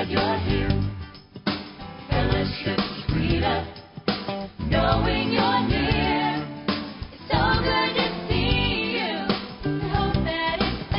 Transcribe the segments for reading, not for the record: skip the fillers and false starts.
you're here. Fellowship's sweeter, knowing you're near. It's so good to see you. I hope that it's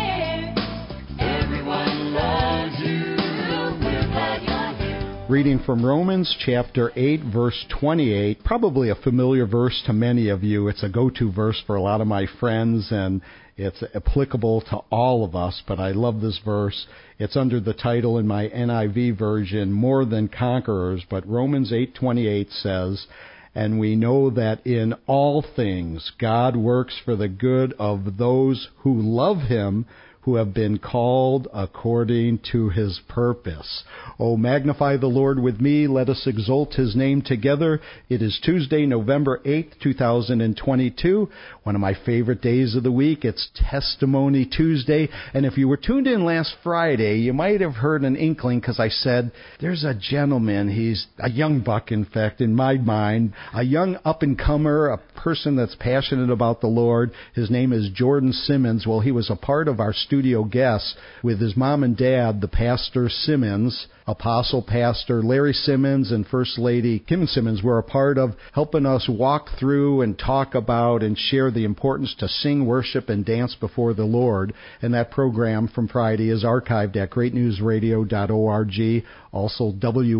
there. Everyone loves you. We're glad you're here. Reading from Romans chapter 8, verse 28, probably a familiar verse to many of you. It's a go-to verse for a lot of my friends, and it's applicable to all of us, but I love this verse. It's under the title in my NIV version, More Than Conquerors, but Romans 8:28 says, "And we know that in all things God works for the good of those who love Him, who have been called according to His purpose." Oh, magnify the Lord with me. Let us exalt His name together. It is Tuesday, November 8th, 2022, one of my favorite days of the week. It's Testimony Tuesday. And if you were tuned in last Friday, you might have heard an inkling because I said, there's a gentleman, he's a young buck, in fact, in my mind, a young up-and-comer, a person that's passionate about the Lord. His name is Jordan Simmons. Well, he was a part of our studio guests with his mom and dad, the Pastor Simmons, Apostle Pastor Larry Simmons and First Lady Kim Simmons were a part of helping us walk through and talk about and share the importance to sing, worship, and dance before the Lord. And that program from Friday is archived at greatnewsradio.org, also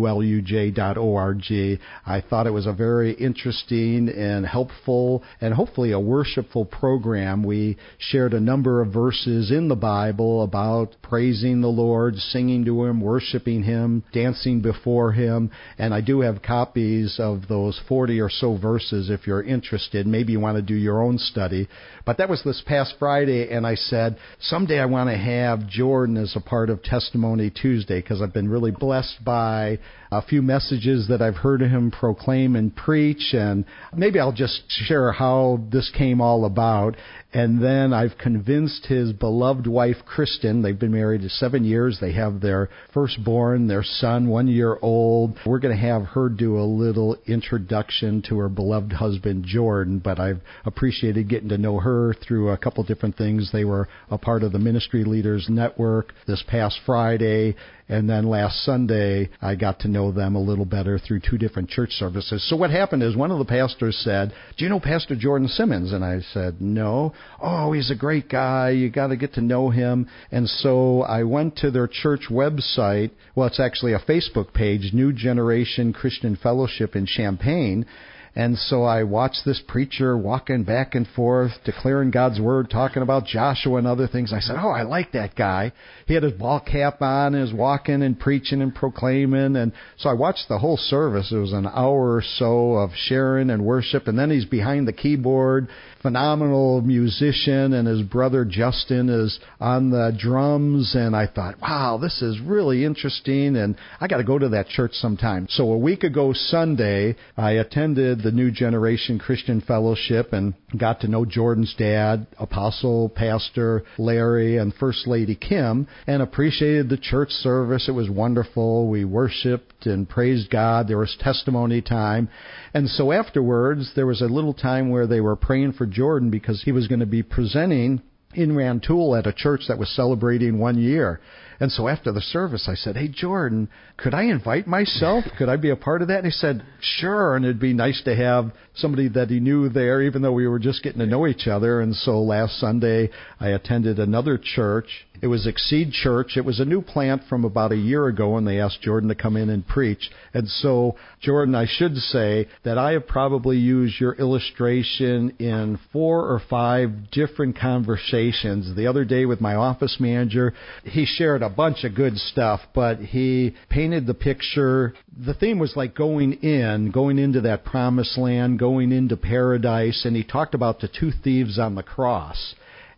WLUJ.org. I thought it was a very interesting and helpful and hopefully a worshipful program. We shared a number of verses in the Bible about praising the Lord, singing to Him, worshiping Him, dancing before Him, and I do have copies of those 40 or so verses if you're interested. Maybe you want to do your own study. But that was this past Friday, and I said, someday I want to have Jordan as a part of Testimony Tuesday because I've been really blessed by a few messages that I've heard him proclaim and preach, and maybe I'll just share how this came all about. And then I've convinced his beloved wife, Kristen. They've been married 7 years. They have their firstborn, their son, 1 year old. We're going to have her do a little introduction to her beloved husband, Jordan, but I've appreciated getting to know her through a couple different things. They were a part of the Ministry Leaders Network this past Friday, and then last Sunday, I got to know them a little better through 2 different church services. So what happened is one of the pastors said, "Do you know Pastor Jordan Simmons?" And I said, "No." "Oh, he's a great guy. You got to get to know him." And so I went to their church website. Well, it's actually a Facebook page, New Generation Christian Fellowship in Champaign. And so I watched this preacher walking back and forth, declaring God's Word, talking about Joshua and other things. I said, oh, I like that guy. He had his ball cap on and was walking and preaching and proclaiming. And so I watched the whole service. It was an hour or so of sharing and worship. And then he's behind the keyboard, phenomenal musician, and his brother Justin is on the drums. And I thought, wow, this is really interesting, and I got to go to that church sometime. So a week ago Sunday, I attended the New Generation Christian Fellowship and got to know Jordan's dad, Apostle Pastor Larry, and First Lady Kim, and appreciated the church service. It was wonderful. We worshiped and praised God. There was testimony time. And so afterwards, there was a little time where they were praying for Jordan because he was going to be presenting in Rantoul at a church that was celebrating 1 year. And so after the service, I said, hey, Jordan, could I invite myself? Could I be a part of that? And he said, sure. And it'd be nice to have somebody that he knew there, even though we were just getting to know each other. And so last Sunday, I attended another church. It was Exceed Church. It was a new plant from about a year ago, and they asked Jordan to come in and preach. And so, Jordan, I should say that I have probably used your illustration in 4 or 5 different conversations. The other day with my office manager, he shared a bunch of good stuff, but he painted the picture. The theme was like going into that promised land, going into paradise, and he talked about the 2 thieves on the cross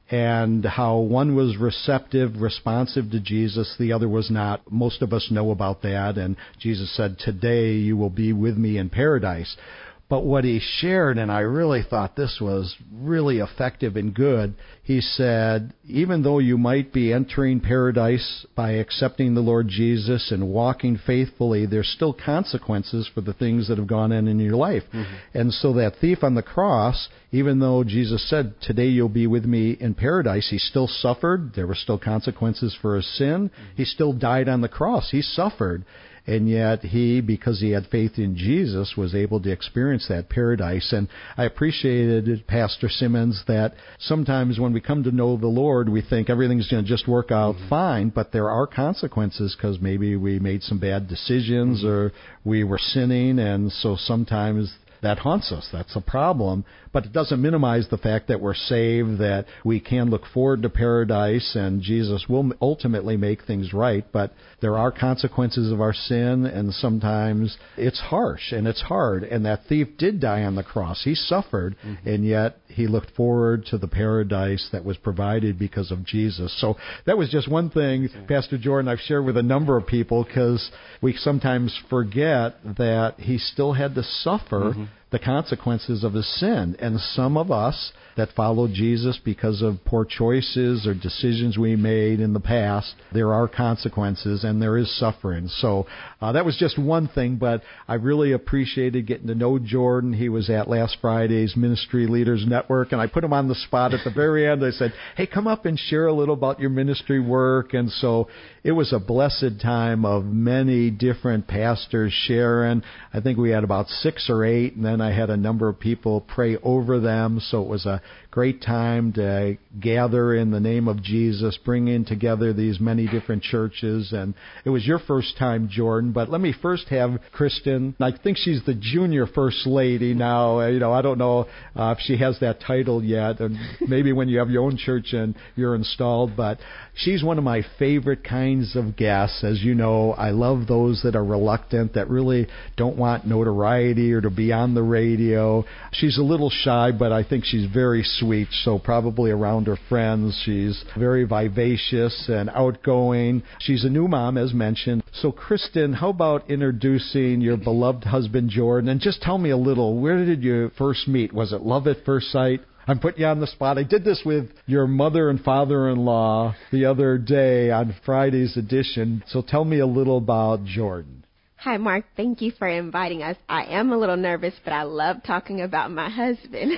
and how one was receptive, responsive to Jesus, the other was not. Most of us know about that, and Jesus said, today you will be with me in paradise. But what he shared, and I really thought this was really effective and good, he said, even though you might be entering paradise by accepting the Lord Jesus and walking faithfully, there's still consequences for the things that have gone in your life. And so that thief on the cross, even though Jesus said, today you'll be with me in paradise, he still suffered. There were still consequences for his sin. He still died on the cross. He suffered. And yet he, because he had faith in Jesus, was able to experience that paradise. And I appreciated, Pastor Simmons, that sometimes when we come to know the Lord, we think everything's going to just work out fine, but there are consequences because maybe we made some bad decisions or we were sinning, and so sometimes that haunts us. That's a problem. But it doesn't minimize the fact that we're saved, that we can look forward to paradise, and Jesus will ultimately make things right. But there are consequences of our sin, and sometimes it's harsh and it's hard. And that thief did die on the cross. He suffered, and yet he looked forward to the paradise that was provided because of Jesus. So that was just one thing, Pastor Jordan, I've shared with a number of people, because we sometimes forget that he still had to suffer the consequences of his sin. And some of us that followed Jesus because of poor choices or decisions we made in the past, there are consequences and there is suffering. So that was just one thing, but I really appreciated getting to know Jordan. He was at last Friday's Ministry Leaders Network, and I put him on the spot at the very end. I said, hey, come up and share a little about your ministry work. And so it was a blessed time of many different pastors sharing. I think we had about 6 or 8, and then I had a number of people pray over them. So it was a great time to gather in the name of Jesus, bringing together these many different churches. And it was your first time, Jordan, but let me first have Kristen. I think she's the junior first lady now. I don't know if she has that title yet, and maybe when you have your own church and you're installed, but she's one of my favorite kinds of guests. As you know, I love those that are reluctant, that really don't want notoriety or to be on the radio. She's a little shy, but I think she's very sweet, so probably around her friends. She's very vivacious and outgoing. She's a new mom, as mentioned. So, Kristen, how about introducing your beloved husband, Jordan, and just tell me a little, where did you first meet? Was it love at first sight? I'm putting you on the spot. I did this with your mother and father-in-law the other day on Friday's edition, so tell me a little about Jordan. Hi, Mark. Thank you for inviting us. I am a little nervous, but I love talking about my husband.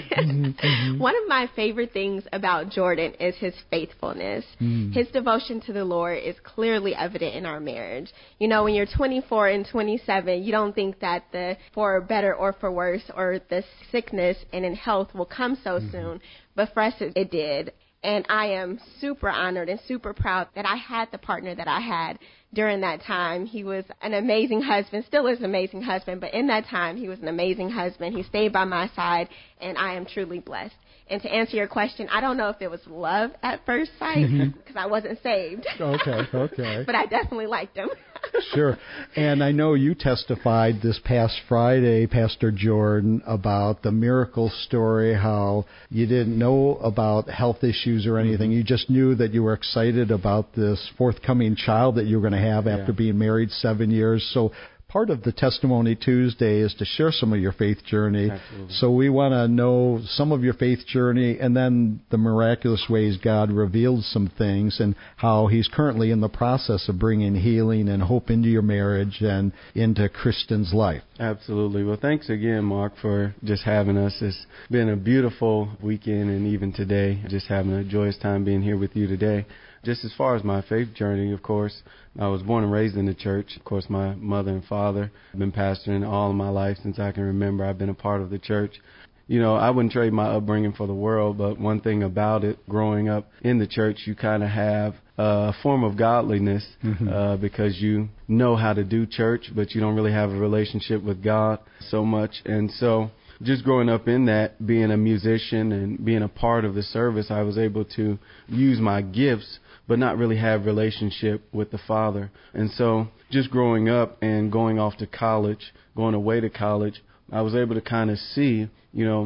One of my favorite things about Jordan is his faithfulness. His devotion to the Lord is clearly evident in our marriage. You know, when you're 24 and 27, you don't think that the for better or for worse or the sickness and in health will come so soon, but for us it did. And I am super honored and super proud that I had the partner that I had during that time. He was an amazing husband, still is an amazing husband, but in that time he was an amazing husband. He stayed by my side, and I am truly blessed. And to answer your question, I don't know if it was love at first sight, because I wasn't saved. Okay. But I definitely liked him. Sure. And I know you testified this past Friday, Pastor Jordan, about the miracle story, how you didn't know about health issues or anything. You just knew that you were excited about this forthcoming child that you were going to have after being married 7 years. So part of the Testimony Tuesday is to share some of your faith journey. Absolutely. So we want to know some of your faith journey and then the miraculous ways God revealed some things and how He's currently in the process of bringing healing and hope into your marriage and into Kristen's life. Absolutely. Well, thanks again, Mark, for just having us. It's been a beautiful weekend, and even today, just having a joyous time being here with you today. Just as far as my faith journey, of course, I was born and raised in the church. Of course, my mother and father have been pastoring all of my life since I can remember. I've been a part of the church. You know, I wouldn't trade my upbringing for the world, but one thing about it, growing up in the church, you kind of have a form of godliness because you know how to do church, but you don't really have a relationship with God so much. And so just growing up in that, being a musician and being a part of the service, I was able to use my gifts but not really have relationship with the Father. And so just growing up and going off to college, going away to college, I was able to kind of see, you know,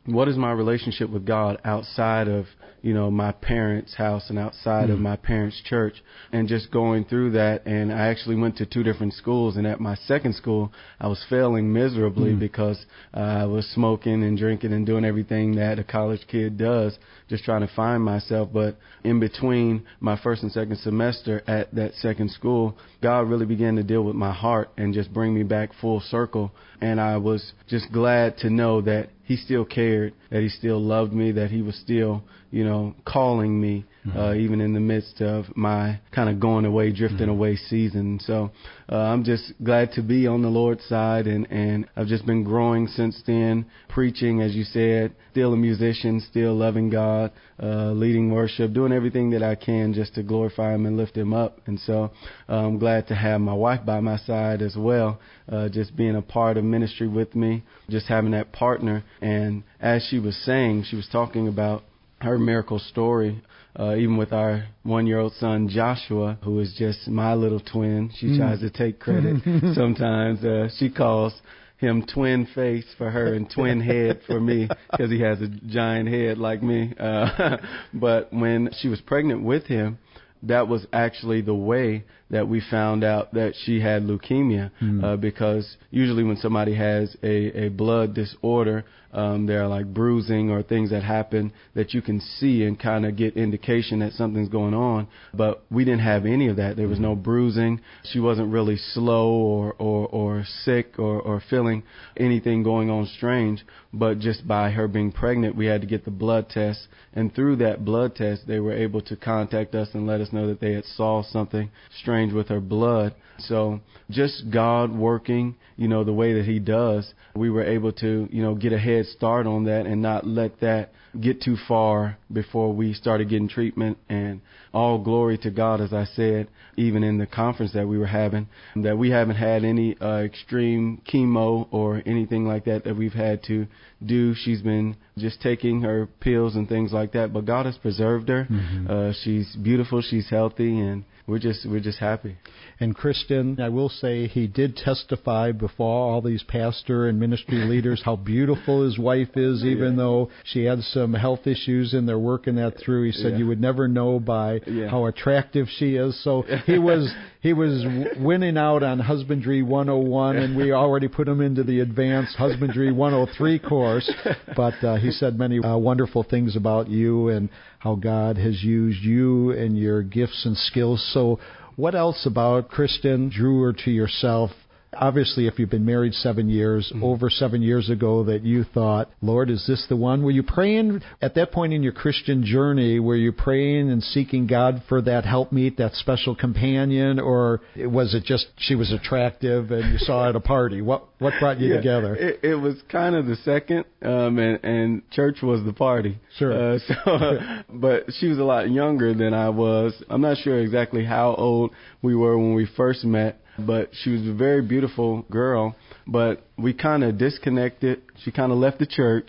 what is my relationship with God outside of, my parents' house and outside of my parents' church, and just going through that. And I actually went to 2 different schools, and at my second school, I was failing miserably because I was smoking and drinking and doing everything that a college kid does, just trying to find myself. But in between my first and second semester at that second school, God really began to deal with my heart and just bring me back full circle. And I was just glad to know that He still cared, that He still loved me, that He was still, calling me, even in the midst of my kind of going away, drifting away season. So I'm just glad to be on the Lord's side, and I've just been growing since then, preaching, as you said, still a musician, still loving God, leading worship, doing everything that I can just to glorify Him and lift Him up. And so I'm glad to have my wife by my side as well, just being a part of ministry with me, just having that partner. And as she was saying, she was talking about her miracle story, even with our 1-year-old son, Joshua, who is just my little twin. She tries to take credit sometimes. She calls him twin face for her and twin head for me because he has a giant head like me. But when she was pregnant with him, that was actually the way that we found out that she had leukemia, because usually when somebody has a blood disorder, there are like bruising or things that happen that you can see and kind of get indication that something's going on. But we didn't have any of that. There was no bruising. She wasn't really slow or sick or feeling anything going on strange. But just by her being pregnant, we had to get the blood test. And through that blood test, they were able to contact us and let us know that they had saw something strange with her blood. So just God working, the way that He does, we were able to, get a head start on that and not let that get too far before we started getting treatment. And all glory to God, as I said, even in the conference that we were having, that we haven't had any extreme chemo or anything like that we've had to do. She's been just taking her pills and things like that, but God has preserved her. She's beautiful, she's healthy, and we're just happy. And Kristen, I will say, he did testify before all these pastor and ministry leaders how beautiful his wife is, even though she had some health issues and they're working that through. He said you would never know by how attractive she is. So he was winning out on Husbandry 101, and we already put him into the Advanced Husbandry 103 course. But he said many wonderful things about you and how God has used you and your gifts and skills. So what else about Kristen drew her to yourself? Obviously, if you've been married 7 years, over 7 years ago that you thought, Lord, is this the one? Were you praying at that point in your Christian journey, were you praying and seeking God for that helpmeet, that special companion, or was it just she was attractive and you saw her at a party? What brought you together? It was kind of the second, and church was the party. Sure. But she was a lot younger than I was. I'm not sure exactly how old we were when we first met, but she was a very beautiful girl. But we kind of disconnected. She kind of left the church.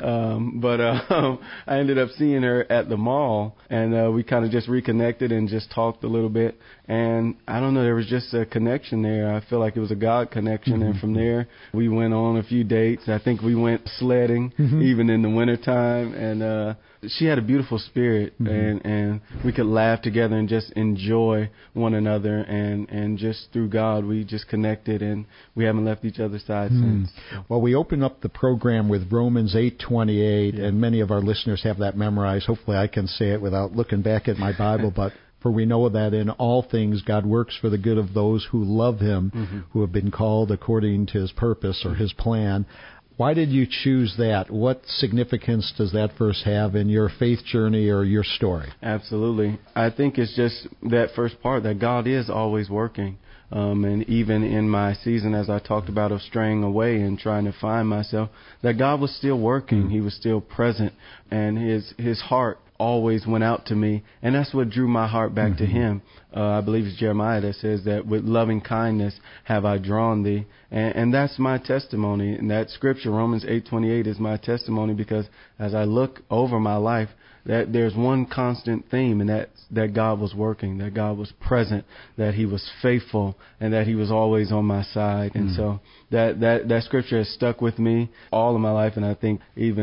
But I ended up seeing her at the mall, and we kind of just reconnected and just talked a little bit. And I don't know, there was just a connection there. I feel like it was a God connection. And from there, we went on a few dates. I think we went sledding even in the wintertime. And she had a beautiful spirit, and we could laugh together and just enjoy one another. And just through God, we just connected, and we haven't left each other's side since. Well, we open up the program with Romans 8:28, and many of our listeners have that memorized. Hopefully I can say it without looking back at my Bible, but for we know that in all things God works for the good of those who love Him, who have been called according to His purpose or His plan. Why did you choose that? What significance does that verse have in your faith journey or your story? Absolutely. I think it's just that first part, that God is always working. And even in my season, as I talked about, of straying away and trying to find myself, that God was still working. He was still present, and His heart always went out to me, and that's what drew my heart back to Him. I believe it's Jeremiah that says that with loving kindness have I drawn thee, and that's my testimony. And that scripture, Romans 8:28, is my testimony, because as I look over my life, that there's one constant theme, and that's that God was working, that God was present, that He was faithful, and that He was always on my side. And so that scripture has stuck with me all of my life, and I think even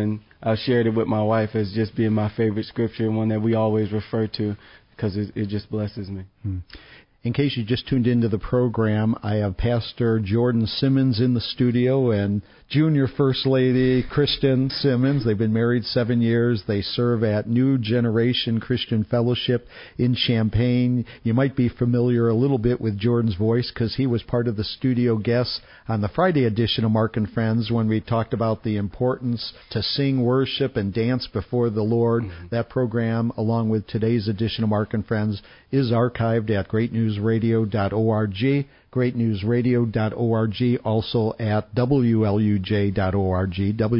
I shared it with my wife as just being my favorite scripture and one that we always refer to because it just blesses me. In case you just tuned into the program, I have Pastor Jordan Simmons in the studio and Junior First Lady Kristen Simmons. They've been married 7 years. They serve at New Generation Christian Fellowship in Champaign. You might be familiar a little bit with Jordan's voice because he was part of the studio guests on the Friday edition of Mark and Friends when we talked about the importance to sing, worship, and dance before the Lord. That program, along with today's edition of Mark and Friends, is archived at greatnewsradio.org. greatnewsradio.org, also at WLUJ.org,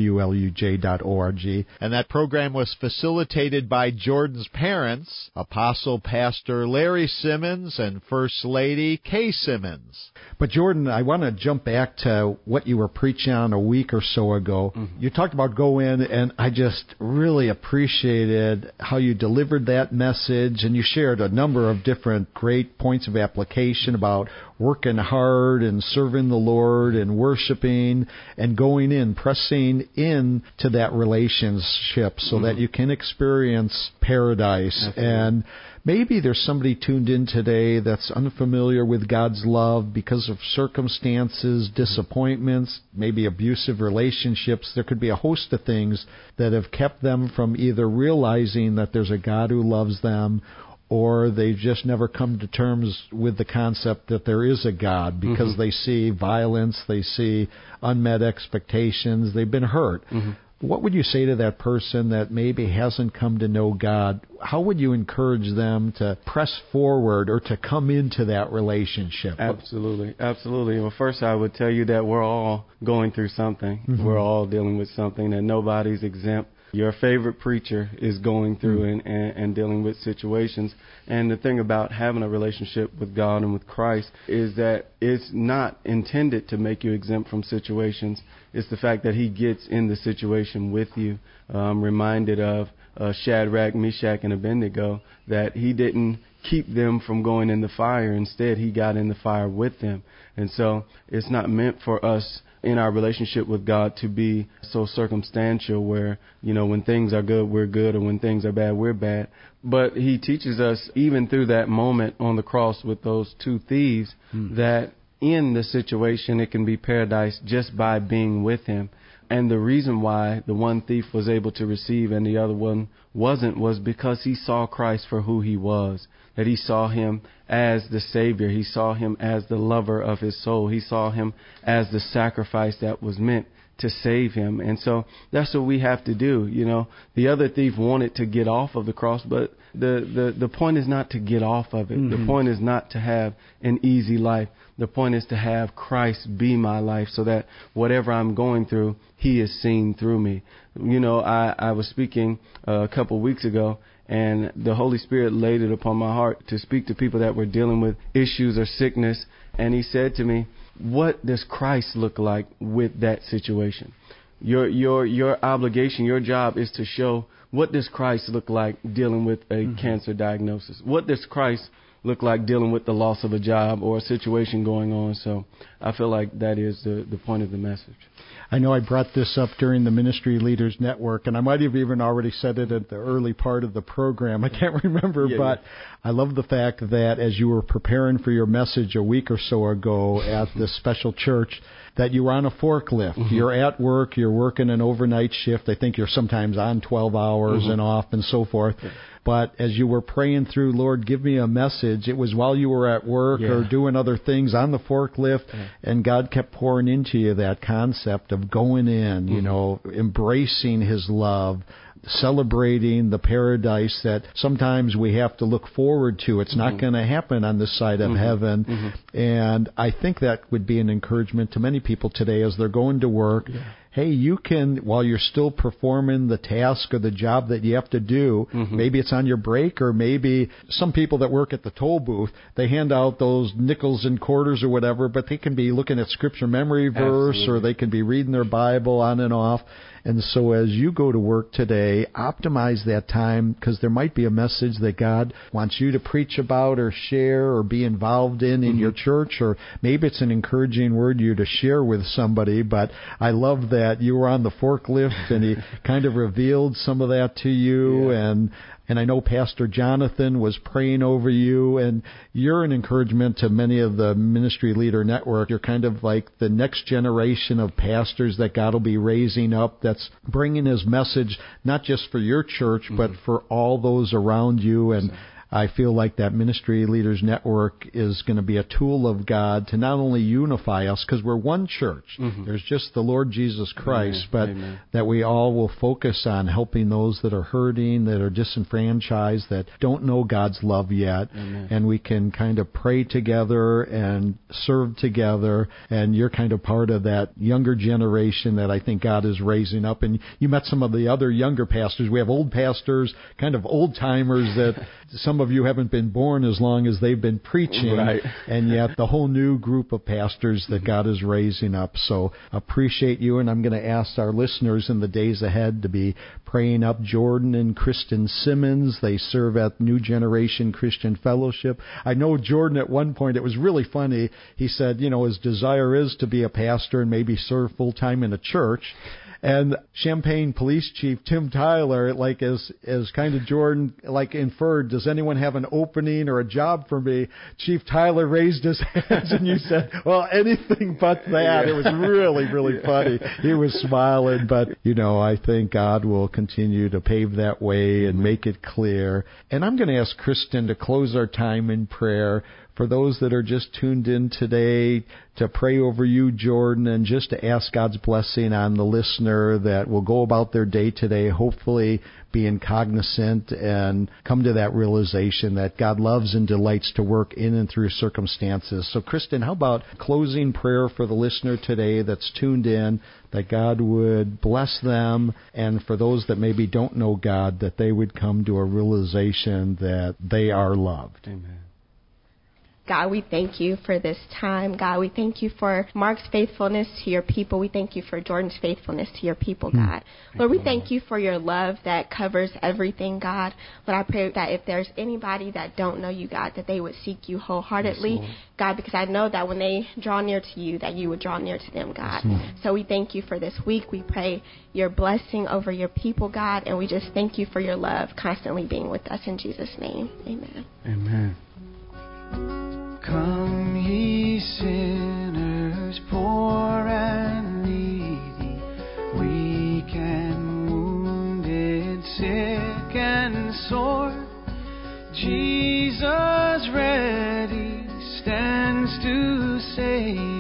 WLUJ.org. And that program was facilitated by Jordan's parents, Apostle Pastor Larry Simmons and First Lady Kay Simmons. But Jordan, I want to jump back to what you were preaching on a week or so ago. You talked about go in, and I just really appreciated how you delivered that message, and you shared a number of different great points of application about working hard and serving the Lord and worshiping and going in, pressing in to that relationship so that you can experience paradise. And maybe there's somebody tuned in today that's unfamiliar with God's love because of circumstances, disappointments, maybe abusive relationships. There could be a host of things that have kept them from either realizing that there's a God who loves them, or they've just never come to terms with the concept that there is a God because they see violence, they see unmet expectations, they've been hurt. What would you say to that person that maybe hasn't come to know God? How would you encourage them to press forward or to come into that relationship? Absolutely. Well, first I would tell you that we're all going through something. We're all dealing with something, that nobody's exempt. Your favorite preacher is going through and dealing with situations. And the thing about having a relationship with God and with Christ is that it's not intended to make you exempt from situations. It's the fact that He gets in the situation with you. I'm reminded of Shadrach, Meshach, and Abednego, that He didn't keep them from going in the fire. Instead, He got in the fire with them. And so it's not meant for us in our relationship with God to be so circumstantial where, when things are good, we're good, or when things are bad, we're bad. But He teaches us, even through that moment on the cross with those two thieves, that in the situation it can be paradise just by being with Him. And the reason why the one thief was able to receive and the other one wasn't was because he saw Christ for who He was, that he saw Him as the Savior. He saw Him as the lover of his soul. He saw Him as the sacrifice that was meant to save him. And so that's what we have to do. The other thief wanted to get off of the cross, but the point is not to get off of it. The point is not to have an easy life. The point is to have Christ be my life so that whatever I'm going through, He is seen through me. I was speaking a couple weeks ago, and the Holy Spirit laid it upon my heart to speak to people that were dealing with issues or sickness. And He said to me, what does Christ look like with that situation? Your obligation, your job is to show, what does Christ look like dealing with a cancer diagnosis? What does Christ look like dealing with the loss of a job or a situation going on? So I feel like that is the point of the message. I know I brought this up during the Ministry Leaders Network, and I might have even already said it at the early part of the program. I can't remember, but I love the fact that as you were preparing for your message a week or so ago at this special church, that you were on a forklift. You're at work, you're working an overnight shift. I think you're sometimes on 12 hours and off and so forth. But as you were praying through, Lord, give me a message, it was while you were at work or doing other things on the forklift, and God kept pouring into you that concept of going in, embracing His love, celebrating the paradise that sometimes we have to look forward to. It's not going to happen on this side of heaven. And I think that would be an encouragement to many people today as they're going to work. Hey, you can, while you're still performing the task or the job that you have to do, maybe it's on your break, or maybe some people that work at the toll booth, they hand out those nickels and quarters or whatever, but they can be looking at scripture memory verse, or they can be reading their Bible on and off. And so as you go to work today, optimize that time, because there might be a message that God wants you to preach about or share or be involved in your church, or maybe it's an encouraging word you to share with somebody. But I love that you were on the forklift and he kind of revealed some of that to you. Yeah. And I know Pastor Jonathan was praying over you, and you're an encouragement to many of the Ministry Leader Network. You're kind of like the next generation of pastors that God will be raising up, that's bringing His message not just for your church, but for all those around you. And I feel like that Ministry Leaders Network is going to be a tool of God to not only unify us, because we're one church. There's just the Lord Jesus Christ, but that we all will focus on helping those that are hurting, that are disenfranchised, that don't know God's love yet. And we can kind of pray together and serve together. And you're kind of part of that younger generation that I think God is raising up. And you met some of the other younger pastors. We have old pastors, kind of old timers that some of you haven't been born as long as they've been preaching, and yet the whole new group of pastors that God is raising up. So appreciate you, and I'm going to ask our listeners in the days ahead to be praying up Jordan and Kristen Simmons. They serve at New Generation Christian Fellowship. I know Jordan at one point, it was really funny, he said, his desire is to be a pastor and maybe serve full-time in a church. And Champaign Police Chief Tim Tyler, as kind of Jordan, inferred, does anyone have an opening or a job for me? Chief Tyler raised his hands, and you said, well, anything but that. It was really, really funny. He was smiling, but, I think God will continue to pave that way and make it clear. And I'm going to ask Kristen to close our time in prayer. For those that are just tuned in today, to pray over you, Jordan, and just to ask God's blessing on the listener that will go about their day today, hopefully being cognizant and come to that realization that God loves and delights to work in and through circumstances. So, Kristen, how about closing prayer for the listener today that's tuned in, that God would bless them, and for those that maybe don't know God, that they would come to a realization that they are loved. Amen. God, we thank you for this time. God, we thank you for Mark's faithfulness to your people. We thank you for Jordan's faithfulness to your people, God. Lord, we thank you for your love that covers everything, God. Lord, I pray that if there's anybody that don't know you, God, that they would seek you wholeheartedly, God, because I know that when they draw near to you, that you would draw near to them, God. So we thank you for this week. We pray your blessing over your people, God, and we just thank you for your love constantly being with us. In Jesus' name, amen. Amen. Come ye sinners, poor and needy, weak and wounded, sick and sore. Jesus ready stands to save.